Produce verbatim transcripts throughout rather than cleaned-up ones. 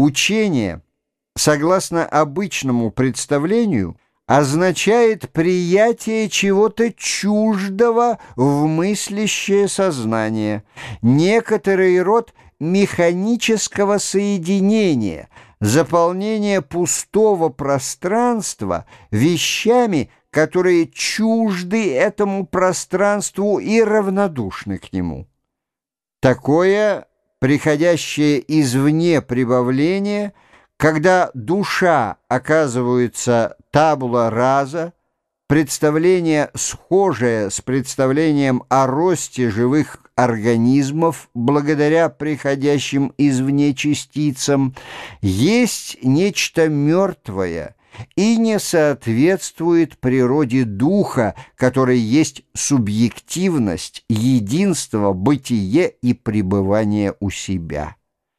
Учение, согласно обычному представлению, означает приятие чего-то чуждого в мыслящее сознание, некоторый род механического соединения, заполнение пустого пространства вещами, которые чужды этому пространству и равнодушны к нему. Такое приходящее извне прибавление, когда душа оказывается табула раса, представление, схожее с представлением о росте живых организмов благодаря приходящим извне частицам, есть нечто мертвое и не соответствует природе духа, который есть субъективность, единство, бытие и пребывание у себя.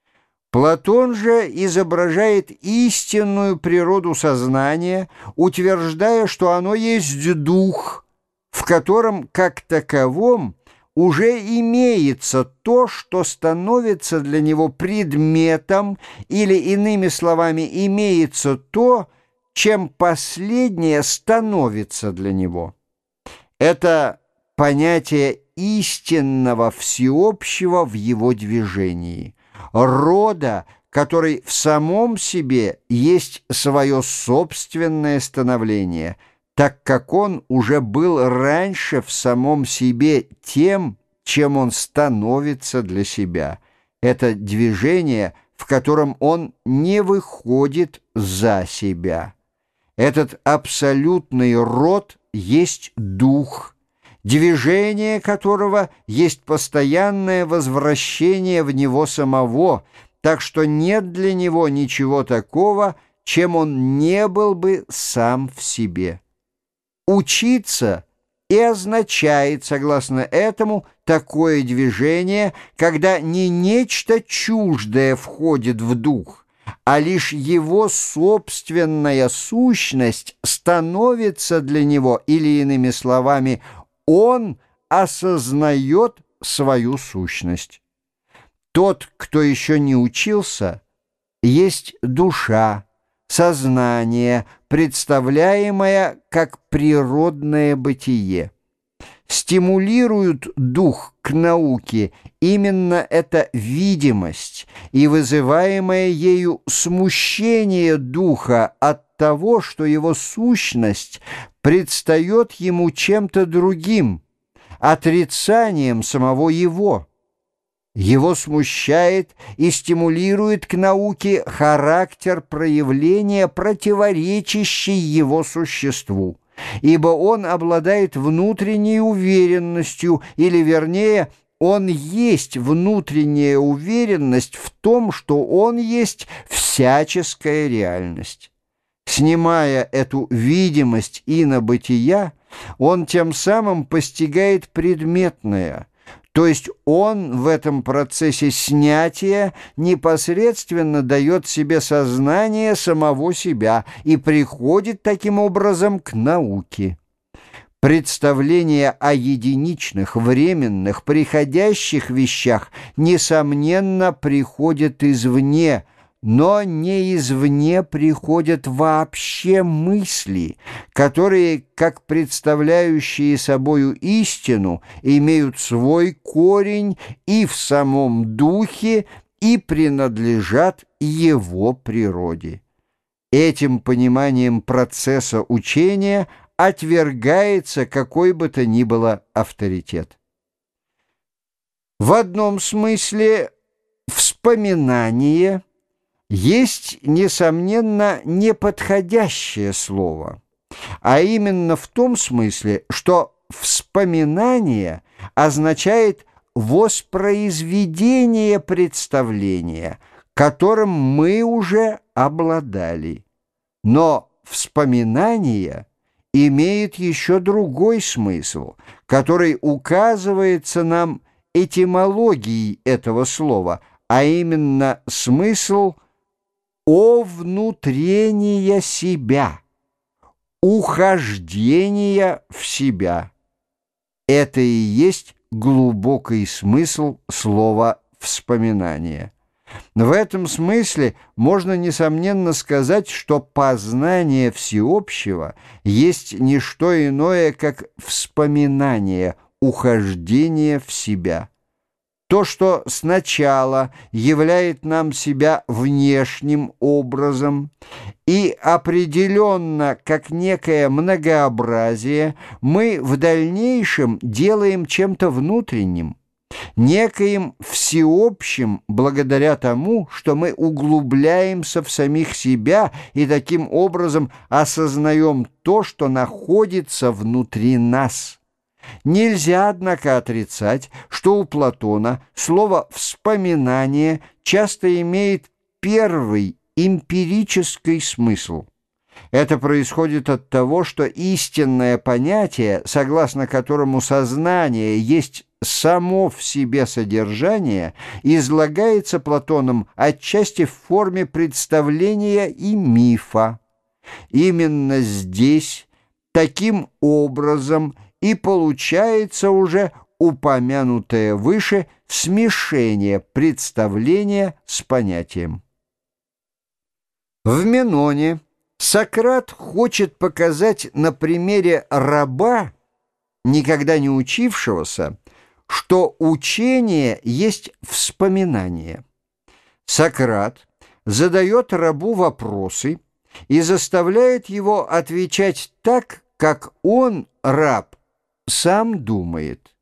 Платон же изображает истинную природу сознания, утверждая, что оно есть дух, в котором, как таковом, уже имеется то, что становится для него предметом, или, иными словами, имеется то, чем последнее становится для него. Это понятие истинного всеобщего в его движении, рода, который в самом себе есть свое собственное становление, так как он уже был раньше в самом себе тем, чем он становится для себя. Это движение, в котором он не выходит за себя. Этот абсолютный род есть дух, движение которого есть постоянное возвращение в него самого, так что нет для него ничего такого, чем он не был бы сам в себе. Учиться и означает, согласно этому, такое движение, когда не нечто чуждое входит в дух, а лишь его собственная сущность становится для него, или, иными словами, он осознает свою сущность. Тот, кто еще не учился, есть душа, сознание, представляемое как природное бытие. Стимулирует дух к науке именно эта видимость и вызываемое ею смущение духа от того, что его сущность предстает ему чем-то другим, отрицанием самого его. Его смущает и стимулирует к науке характер проявления, противоречащий его существу, ибо он обладает внутренней уверенностью, или, вернее, он есть внутренняя уверенность в том, что он есть всяческая реальность. Снимая эту видимость инобытия, он тем самым постигает предметное, то есть он в этом процессе снятия непосредственно дает себе сознание самого себя и приходит таким образом к науке. Представление о единичных, временных, приходящих вещах, несомненно, приходит извне, но не извне приходят вообще мысли, которые, как представляющие собою истину, имеют свой корень и в самом духе, и принадлежат его природе. Этим пониманием процесса учения отвергается какой бы то ни было авторитет. В одном смысле вспоминание есть, несомненно, неподходящее слово, а именно в том смысле, что вспоминание означает воспроизведение представления, которым мы уже обладали. Но вспоминание имеет еще другой смысл, который указывается нам этимологией этого слова, а именно смысл овнутрения себя, ухождения в себя. Это и есть глубокий смысл слова «вспоминание». В этом смысле можно, несомненно, сказать, что познание всеобщего есть не что иное, как вспоминание, ухождение в себя. То, что сначала являет нам себя внешним образом и определенно как некое многообразие, мы в дальнейшем делаем чем-то внутренним, некоим всеобщим, благодаря тому, что мы углубляемся в самих себя и таким образом осознаем то, что находится внутри нас. Нельзя, однако, отрицать, что у Платона слово «вспоминание» часто имеет первый эмпирический смысл. Это происходит от того, что истинное понятие, согласно которому сознание есть само в себе содержание, излагается Платоном отчасти в форме представления и мифа. Именно здесь, таким образом, и получается уже упомянутое выше смешение представления с понятием. В Меноне Сократ хочет показать на примере раба, никогда не учившегося, что учение есть вспоминание. Сократ задает рабу вопросы и заставляет его отвечать так, как он, раб, сам думает,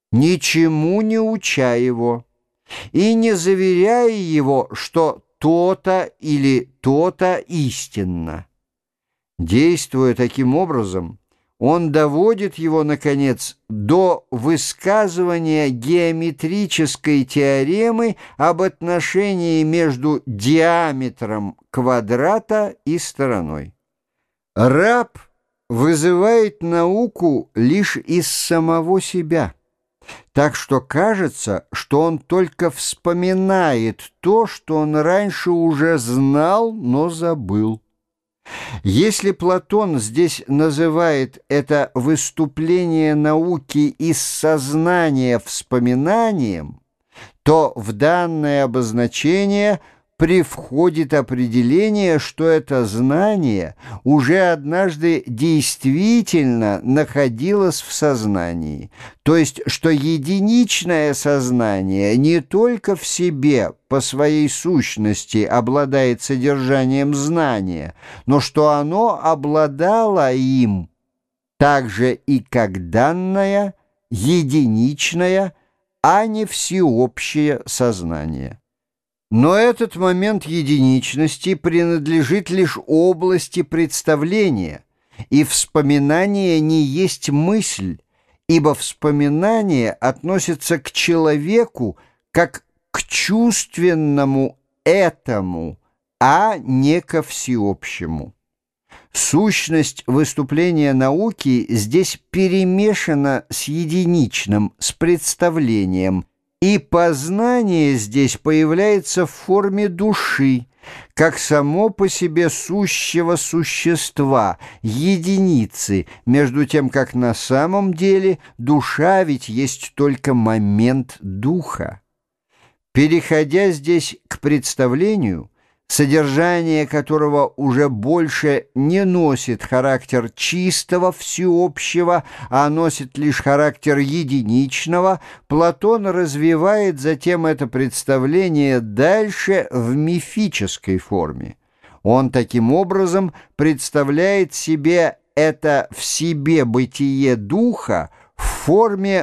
ничему не уча его и не заверяя его, что то-то или то-то истинно. Действуя таким образом, он доводит его, наконец, до высказывания геометрической теоремы об отношении между диаметром квадрата и стороной. Раб вызывает науку лишь из самого себя, так что кажется, что он только вспоминает то, что он раньше уже знал, но забыл. Если Платон здесь называет это выступление науки из сознания вспоминанием, то в данное обозначение привходит определение, что это знание уже однажды действительно находилось в сознании, то есть что единичное сознание не только в себе по своей сущности обладает содержанием знания, но что оно обладало им также и как данное, единичное, а не всеобщее сознание. Но этот момент единичности принадлежит лишь области представления, и вспоминание не есть мысль, ибо вспоминание относится к человеку как к чувственному этому, а не ко всеобщему. Сущность выступления науки здесь перемешана с единичным, с представлением, и познание здесь появляется в форме души, как само по себе сущего существа, единицы, между тем, как на самом деле душа ведь есть только момент духа. Переходя здесь к представлению, содержание которого уже больше не носит характер чистого всеобщего, а носит лишь характер единичного, Платон развивает затем это представление дальше в мифической форме. Он таким образом представляет себе это в себе бытие духа в форме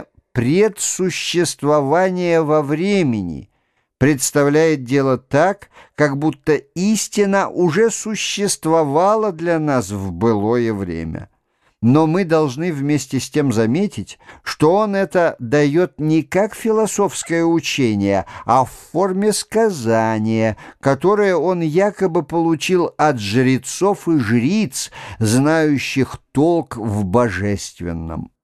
предсуществования во времени, представляет дело так, как будто истина уже существовала для нас в былое время. Но мы должны вместе с тем заметить, что он это дает не как философское учение, а в форме сказания, которое он якобы получил от жрецов и жриц, знающих толк в божественном.